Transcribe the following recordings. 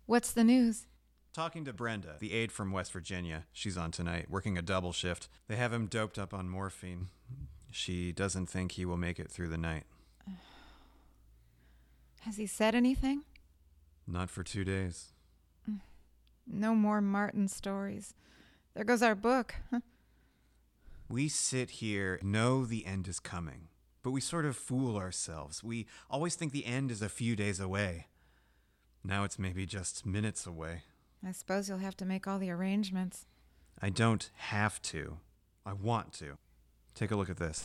What's the news? Talking to Brenda, the aide from West Virginia. She's on tonight, working a double shift. They have him doped up on morphine. She doesn't think he will make it through the night. Has he said anything? Not for 2 days. No more Martin stories. There goes our book. We sit here, know the end is coming, but we sort of fool ourselves. We always think the end is a few days away. Now it's maybe just minutes away. I suppose you'll have to make all the arrangements. I don't have to. I want to. Take a look at this.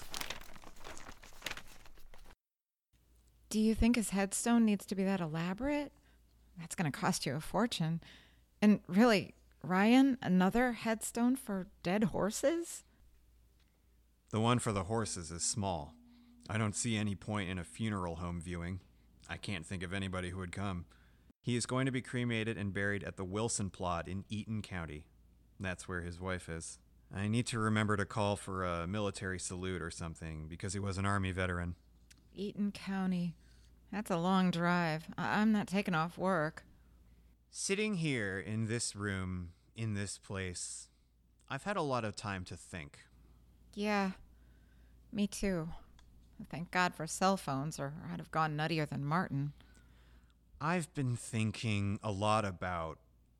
Do you think his headstone needs to be that elaborate? That's going to cost you a fortune. And really, Ryan, another headstone for dead horses? The one for the horses is small. I don't see any point in a funeral home viewing. I can't think of anybody who would come. He is going to be cremated and buried at the Wilson plot in Eaton County. That's where his wife is. I need to remember to call for a military salute or something because he was an Army veteran. Eaton County. That's a long drive. I'm not taking off work. Sitting here in this room, in this place, I've had a lot of time to think. Yeah, me too. Thank God for cell phones, or I'd have gone nuttier than Martin. I've been thinking a lot about,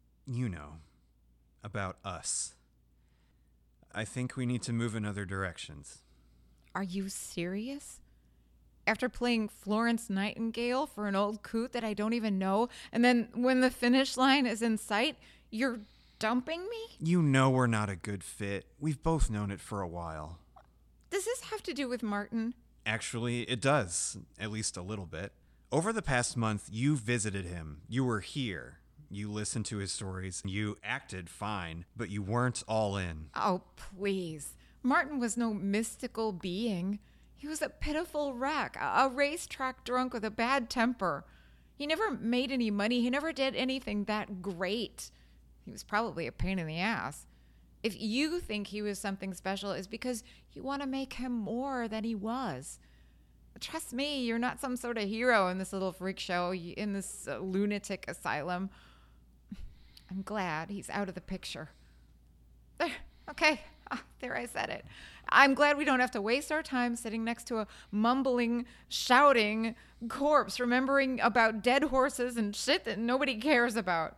about us. I think we need to move in other directions. Are you serious? After playing Florence Nightingale for an old coot that I don't even know, and then when the finish line is in sight, you're dumping me? You know we're not a good fit. We've both known it for a while. Does this have to do with Martin? Actually, it does, at least a little bit. Over the past month, you visited him. You were here. You listened to his stories. You acted fine, but you weren't all in. Oh, please. Martin was no mystical being. He was a pitiful wreck, a racetrack drunk with a bad temper. He never made any money. He never did anything that great. He was probably a pain in the ass. If you think he was something special, it's because you want to make him more than he was. Trust me, you're not some sort of hero in this little freak show, in this lunatic asylum. I'm glad he's out of the picture. There, okay, there I said it. I'm glad we don't have to waste our time sitting next to a mumbling, shouting corpse, remembering about dead horses and shit that nobody cares about.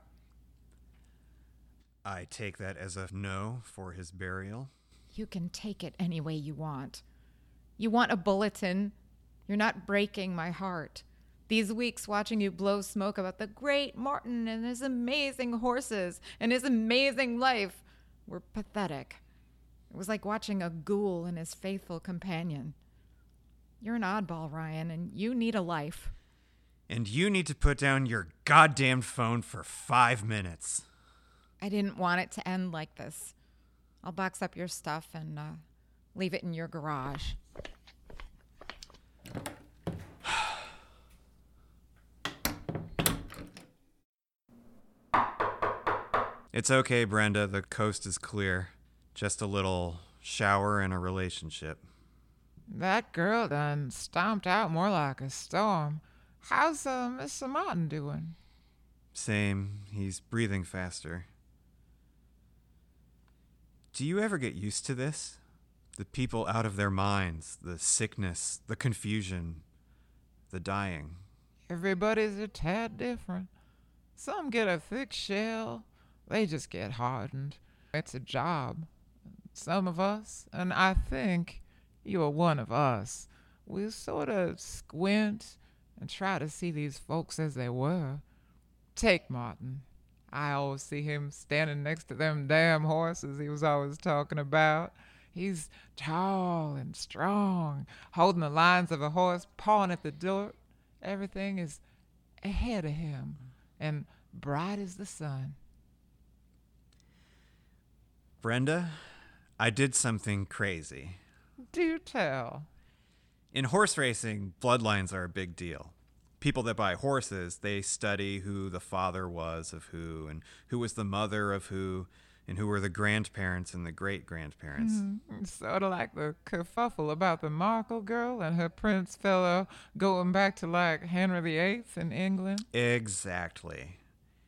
I take that as a no for his burial. You can take it any way you want. You want a bulletin? You're not breaking my heart. These weeks watching you blow smoke about the great Martin and his amazing horses and his amazing life were pathetic. It was like watching a ghoul and his faithful companion. You're an oddball, Ryan, and you need a life. And you need to put down your goddamn phone for 5 minutes. I didn't want it to end like this. I'll box up your stuff and leave it in your garage. It's okay, Brenda. The coast is clear. Just a little shower and a relationship. That girl done stomped out more like a storm. How's Mr. Martin doing? Same. He's breathing faster. Do you ever get used to this? The people out of their minds, the sickness, the confusion, the dying. Everybody's a tad different. Some get a thick shell. They just get hardened. It's a job. Some of us, and I think you're one of us, we sort of squint and try to see these folks as they were. Take Martin. I always see him standing next to them damn horses he was always talking about. He's tall and strong, holding the lines of a horse, pawing at the dirt. Everything is ahead of him and bright as the sun. Brenda, I did something crazy. Do tell. In horse racing, bloodlines are a big deal. People that buy horses, they study who the father was of who, and who was the mother of who, and who were the grandparents and the great-grandparents. Mm-hmm. Sort of like the kerfuffle about the Markle girl and her prince fellow going back to like Henry VIII in England. Exactly.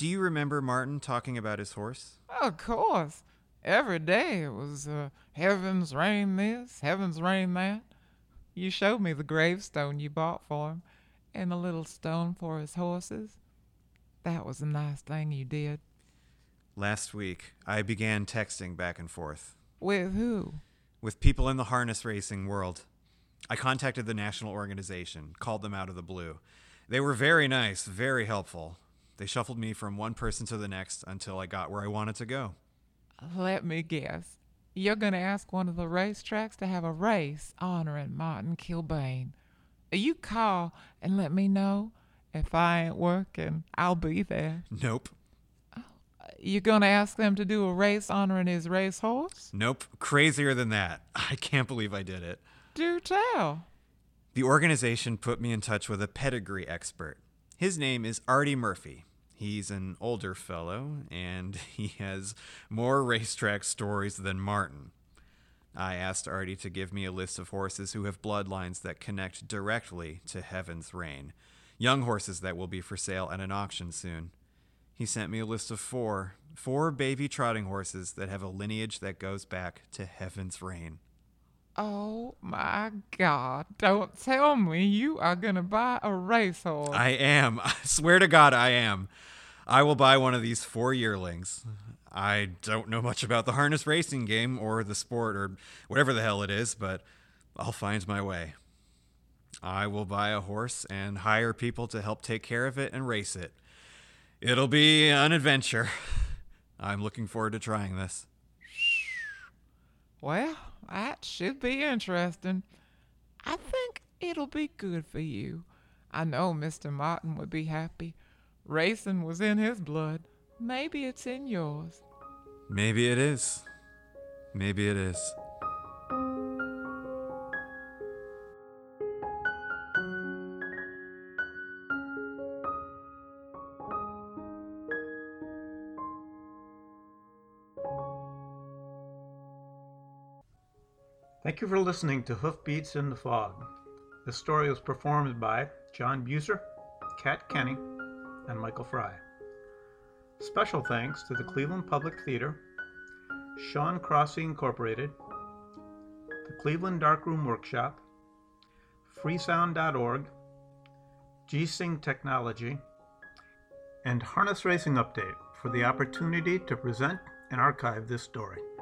Do you remember Martin talking about his horse? Of course. Every day it was heavens rain this, heavens rain that. You showed me the gravestone you bought for him and the little stone for his horses. That was a nice thing you did. Last week, I began texting back and forth. With who? With people in the harness racing world. I contacted the national organization, called them out of the blue. They were very nice, very helpful. They shuffled me from one person to the next until I got where I wanted to go. Let me guess. You're going to ask one of the racetracks to have a race honoring Martin Kilbane. You call and let me know. If I ain't working, I'll be there. Nope. You going to ask them to do a race honoring his racehorse? Nope. Crazier than that. I can't believe I did it. Do tell. The organization put me in touch with a pedigree expert. His name is Artie Murphy. He's an older fellow, and he has more racetrack stories than Martin. I asked Artie to give me a list of horses who have bloodlines that connect directly to Heaven's Reign. Young horses that will be for sale at an auction soon. He sent me a list of four baby trotting horses that have a lineage that goes back to Heaven's Reign. Oh my God, don't tell me you are going to buy a racehorse. I am. I swear to God I am. I will buy one of these 4 yearlings. I don't know much about the harness racing game or the sport or whatever the hell it is, but I'll find my way. I will buy a horse and hire people to help take care of it and race it. It'll be an adventure. I'm looking forward to trying this. Well, that should be interesting. I think it'll be good for you. I know Mr. Martin would be happy. Racing was in his blood. Maybe it's in yours. Maybe it is. Maybe it is. Thank you for listening to Hoofbeats in the Fog. This story was performed by John Buser, Kat Kenny, and Michael Fry. Special thanks to the Cleveland Public Theater, Sean Crossy Incorporated, the Cleveland Darkroom Workshop, freesound.org, G-Sing Technology, and Harness Racing Update for the opportunity to present and archive this story.